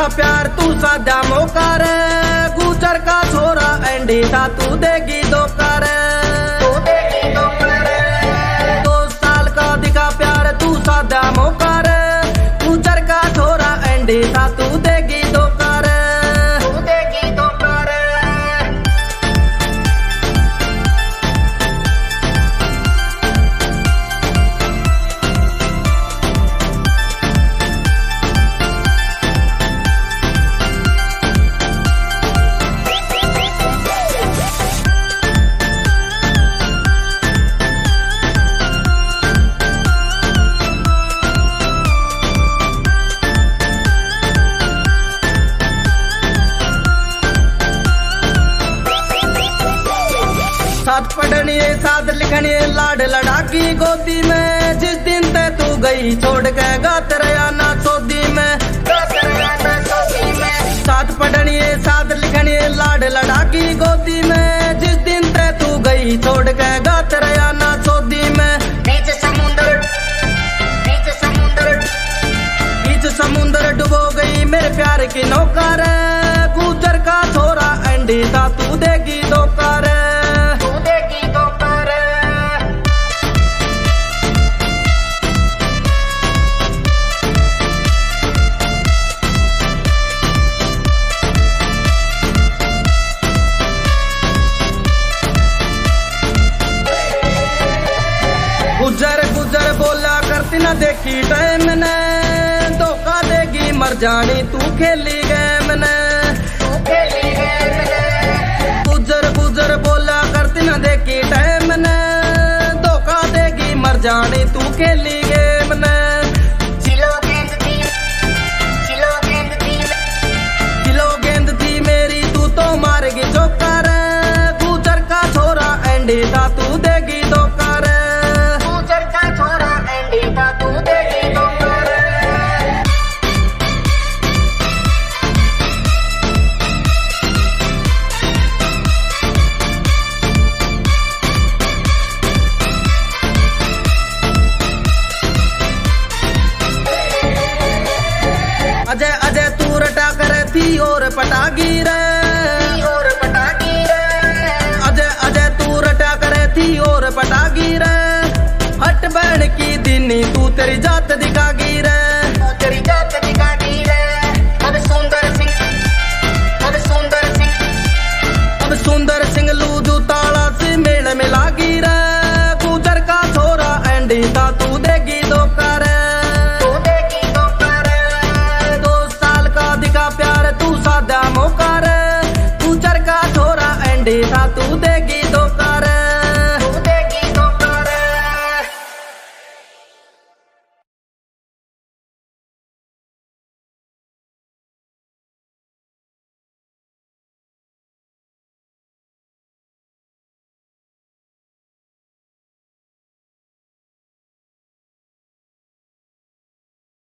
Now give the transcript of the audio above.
प्यार तू सादा मौका रे, गुजर का छोरा एंडी था तू देगी धोखा रे। 2 साल का दिखा प्यार तू सादा मौका रे, गुजर का छोरा एंडी था तू देगी धोखा रे। साथ पढ़नी साथ लिखनी लाड लड़ाकी गोदी में, जिस दिन ते तू गई छोड़ के गात रहा ना सोदी में। साथ पढ़नी साथ लिखनी लाड लड़ाकी गोदी में, जिस दिन ते तू गई छोड़ के गात रहा ना सोदी में। बीच समुंदर डुबो गई मेरे प्यार की नौकर, गुजर का छोरा एंडी था तू देगी धोखा रे। गुजर बोला करती ना देखी टाइम ने, धोखा देगी मर जानी तू खेली गेम ने। गुजर बोला करती ना देखी टाइम ने, धोखा देगी मर जानी तू खेली गेम ने। चिलो गेंद थी मेरी तू तो मारेगी चौका रे, गुजर का छोरा एंडी था तू देगी धोखा रे। अजय तू रटा करे थी और पटागी रे, अजय तू रटा करे थी और पटागी रे। हट बहन की दिनी तू तेरी जात दिखागी रे। अब सुंदर सिंह लूजू ताला से मेल में लागी रे, गुजर का छोरा एंडी था तू